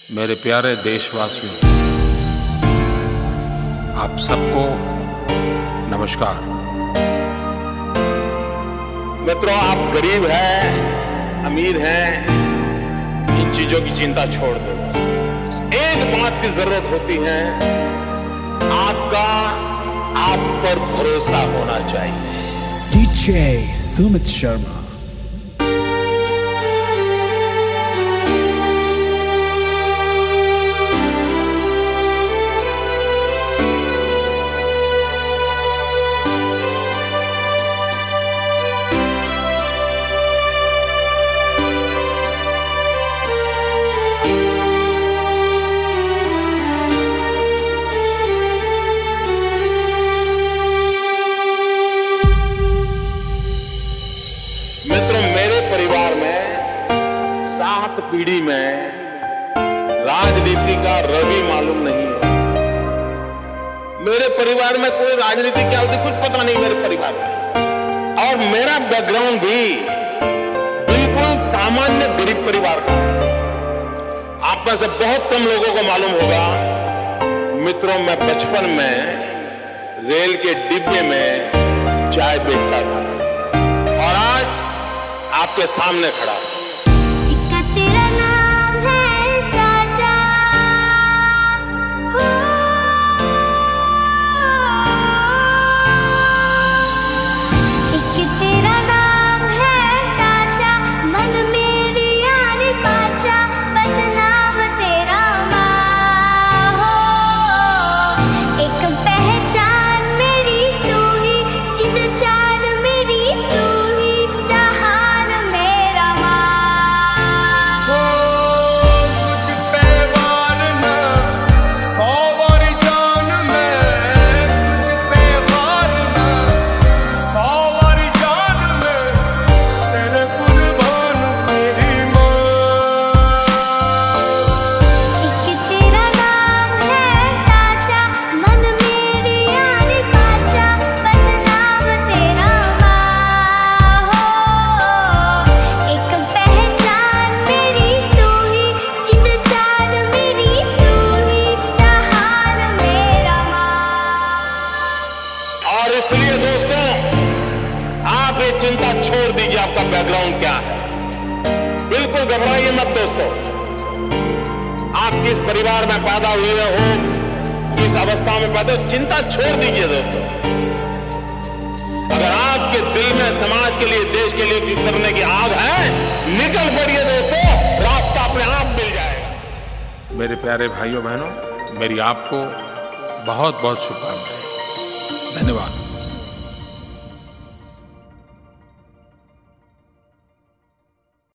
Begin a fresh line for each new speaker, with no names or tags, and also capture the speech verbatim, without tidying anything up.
मेरे प्यारे देशवासियों, आप सबको नमस्कार।
मित्रों, आप गरीब हैं, अमीर हैं, इन चीजों की चिंता छोड़ दो। एक बात की जरूरत होती है, आपका आप पर भरोसा होना चाहिए।
डीजे सुमित शर्मा।
मित्रों, मेरे परिवार में सात पीढ़ी में राजनीति का रवि मालूम नहीं है। मेरे परिवार में कोई राजनीति क्या होती कुछ पता नहीं मेरे परिवार में। और मेरा बैकग्राउंड भी बिल्कुल सामान्य गरीब परिवार का है। आप में से बहुत कम लोगों को मालूम होगा, मित्रों, मैं बचपन में रेल के डिब्बे में चाय बेचता था और आज आपके सामने खड़ा हूं।
इक्का तेरा नाम है साजा, हो इक्का तेरा नाम है साजा, मन मेरी यारी बाजा, बस नाम तेरा माँ हो। एक पहचान मेरी तू ही, जिद जान मेरी तू ही, जहान मेरा माँ।
तुझ पे वारना सौ बारी जान में, तुझ पे वारना सौ बारी जान में, तेरे कुर्बान मेरी माँ।
एक तेरा नाम है साजा, मन मेरी यारी बाजा, बस नाम तेरा माँ हो। एक पहचान मेरी तू ही, जिद जान मेरी तू ही, जहान मेरा माँ।
और इसलिए दोस्तों, आप ये चिंता छोड़ दीजिए आपका बैकग्राउंड क्या है। बिल्कुल घबराइए मत दोस्तों। आप किस परिवार में पैदा हुए हो, किस अवस्था में पैदा हो, चिंता छोड़ दीजिए दोस्तों। अगर आपके दिल में समाज के लिए, देश के लिए कुछ करने की आग है, निकल पड़िए दोस्तों, रास्ता अपने आप मिल जाएगा।
मेरे प्यारे भाइयों बहनों, मेरी आपको बहुत बहुत शुभकामनाएं। धन्यवाद।